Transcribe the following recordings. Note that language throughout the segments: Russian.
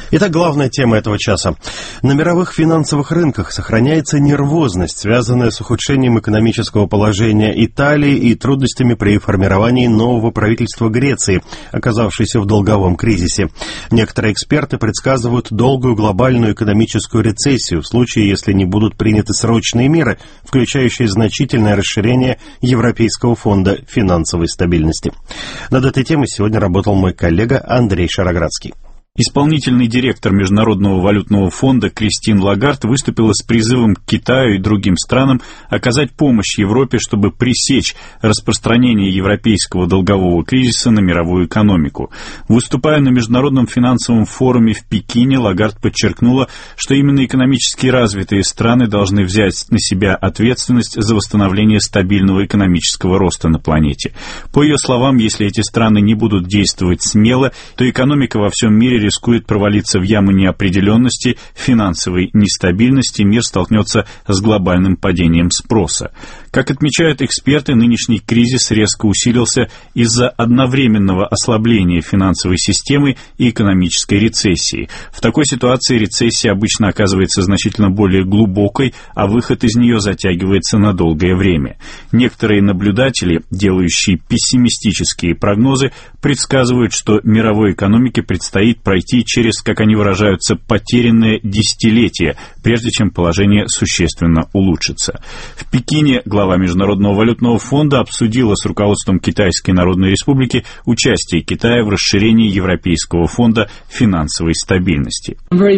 Итак, главная тема этого часа. На мировых финансовых рынках сохраняется нервозность, связанная с ухудшением экономического положения Италии и трудностями при формировании нового правительства Греции, оказавшейся в долговом кризисе. Некоторые эксперты предсказывают долгую глобальную экономическую рецессию в случае, если не будут приняты срочные меры, включающие значительное расширение Европейского фонда финансовой стабильности. Над этой темой сегодня работал мой коллега Андрей Шароградский. Исполнительный директор Международного валютного фонда Кристин Лагард выступила с призывом к Китаю и другим странам оказать помощь Европе, чтобы пресечь распространение европейского долгового кризиса на мировую экономику. Выступая на Международном финансовом форуме в Пекине, Лагард подчеркнула, что именно экономически развитые страны должны взять на себя ответственность за восстановление стабильного экономического роста на планете. По ее словам, если эти страны не будут действовать смело, то экономика во всем мире рискует провалиться в яму неопределенности, финансовой нестабильности, мир столкнется с глобальным падением спроса. Как отмечают эксперты, нынешний кризис резко усилился из-за одновременного ослабления финансовой системы и экономической рецессии. В такой ситуации рецессия обычно оказывается значительно более глубокой, а выход из нее затягивается на долгое время. Некоторые наблюдатели, делающие пессимистические прогнозы, предсказывают, что мировой экономике предстоит пройти через, как они выражаются, потерянное десятилетие, прежде чем положение существенно улучшится. В Пекине глава Международного валютного фонда обсудила с руководством Китайской Народной Республики участие Китая в расширении Европейского фонда финансовой стабильности.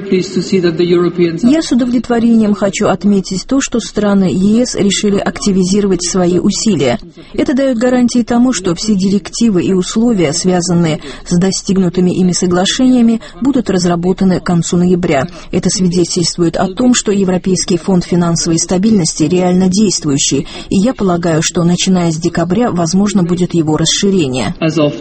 Я с удовлетворением хочу отметить то, что страны ЕС решили активизировать свои усилия. Это дает гарантии тому, что все директивы и условия, связанные с достигнутыми ими соглашениями, будут разработаны к концу ноября. Это свидетельствует о том, что Европейский фонд финансовой стабильности реально действующий, и я полагаю, что начиная с декабря возможно будет его расширение.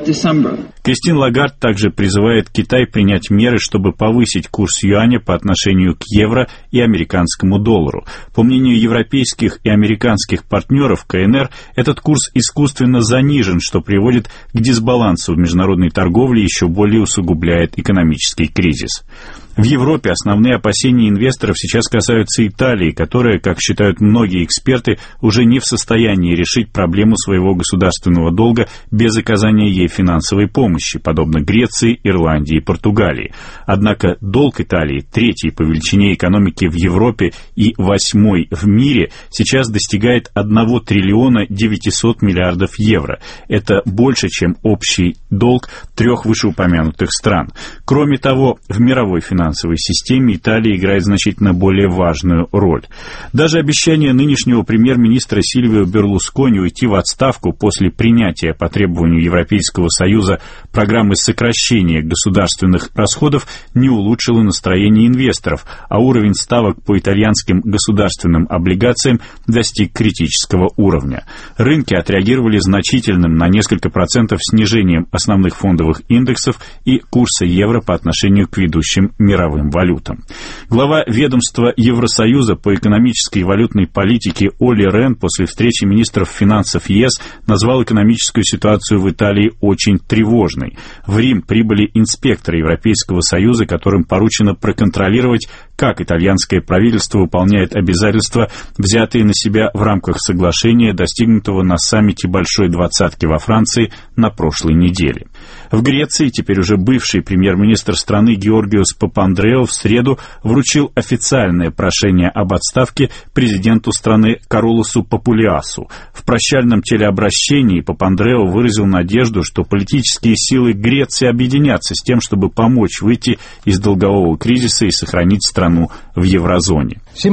Кристин Лагард также призывает Китай принять меры, чтобы повысить курс юаня по отношению к евро и американскому доллару. По мнению европейских и американских партнеров КНР, этот курс искусственно занижен, что приводит к дисбалансу в международной торговле и еще более усугубляет экономический кризис. В Европе основные опасения инвесторов сейчас касаются Италии, которая, как считают многие эксперты, уже не в состоянии решить проблему своего государственного долга без оказания ей финансовой помощи, подобно Греции, Ирландии и Португалии. Однако долг Италии, третий по величине экономики в Европе и восьмой в мире, сейчас достигает 1 триллиона 900 миллиардов евро. Это больше, чем общий долг трех вышеупомянутых стран. Кроме того, в мировой финансовой системе Италия играет значительно более важную роль. Даже обещание нынешнего премьер-министра Сильвио Берлускони уйти в отставку после принятия по требованию Европейского Союза программы сокращения государственных расходов не улучшило настроение инвесторов, а уровень ставок по итальянским государственным облигациям достиг критического уровня. Рынки отреагировали значительным на несколько процентов снижением основных фондовых индексов и курса евро по отношению к ведущим мировым валютам. Глава ведомства Евросоюза по экономической и валютной политике Олли Рен после встречи министров финансов ЕС назвал экономическую ситуацию в Италии очень тревожной. В Рим прибыли инспекторы Европейского Союза, которым поручено проконтролировать, как итальянское правительство выполняет обязательства, взятые на себя в рамках соглашения, достигнутого на саммите Большой Двадцатки во Франции на прошлой неделе. В Греции теперь уже бывший премьер-министр страны Георгиос Папандреou в среду вручил официальное прошение об отставке президенту страны Каролосу Папулиасу. В прощальном телеобращении Папандреou выразил надежду, что политические силы Греции объединятся с тем, чтобы помочь выйти из долгового кризиса и сохранить страну в еврозоне. Все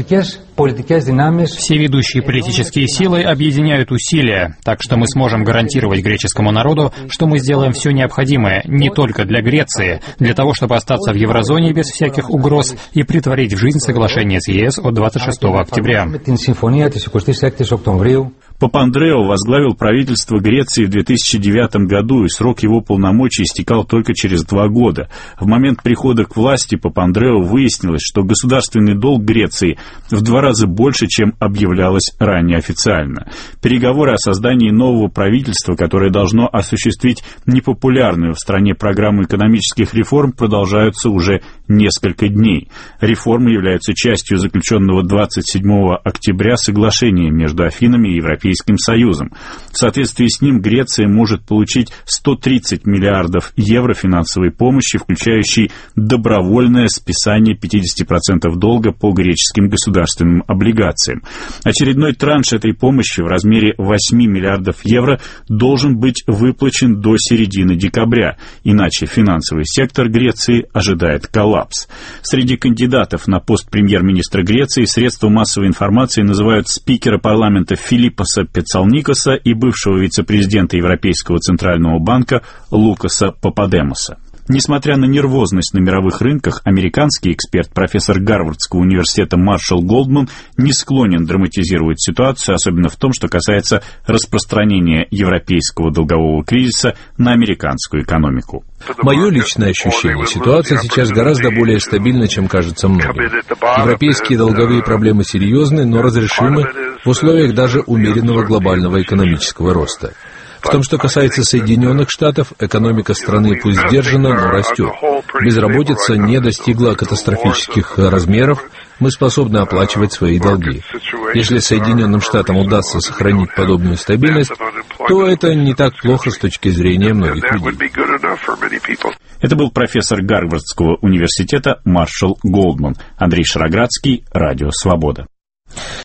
ведущие политические силы объединяют усилия, так что мы сможем гарантировать греческому народу, что мы сделаем все необходимое не только для Греции, для того, чтобы остаться в еврозоне без всяких угроз и притворить в жизнь соглашение с ЕС от 26 октября. Папандреou возглавил правительство Греции в 2009 году, и срок его полномочий истекал только через 2 года. В момент прихода к власти Папандреou выяснилось, что государственный долг Греции в 2 раза больше, чем объявлялось ранее официально. Переговоры о создании нового правительства, которое должно осуществить непопулярную в стране программу экономических реформ, продолжаются уже несколько дней. Реформы являются частью заключенного 27 октября соглашения между Афинами и Европейским Союзом. В соответствии с ним Греция может получить 130 миллиардов евро финансовой помощи, включающей добровольное списание 50% долга по греческим государственным облигациям. Очередной транш этой помощи в размере 8 миллиардов евро должен быть выплачен до середины декабря, иначе финансовый сектор Греции ожидает коллапс. Среди кандидатов на пост премьер-министра Греции средства массовой информации называют спикера парламента Филиппоса Пецалникоса и бывшего вице-президента Европейского центрального банка Лукаса Пападемоса. Несмотря на нервозность на мировых рынках, американский эксперт, профессор Гарвардского университета Маршалл Голдман не склонен драматизировать ситуацию, особенно в том, что касается распространения европейского долгового кризиса на американскую экономику. Мое личное ощущение, ситуация сейчас гораздо более стабильна, чем кажется многим. Европейские долговые проблемы серьезны, но разрешимы в условиях даже умеренного глобального экономического роста. В том, что касается Соединенных Штатов, экономика страны пусть сдержана, но растет. Безработица не достигла катастрофических размеров, мы способны оплачивать свои долги. Если Соединенным Штатам удастся сохранить подобную стабильность, то это не так плохо с точки зрения многих людей. Это был профессор Гарвардского университета Маршалл Голдман. Андрей Шароградский, Радио Свобода.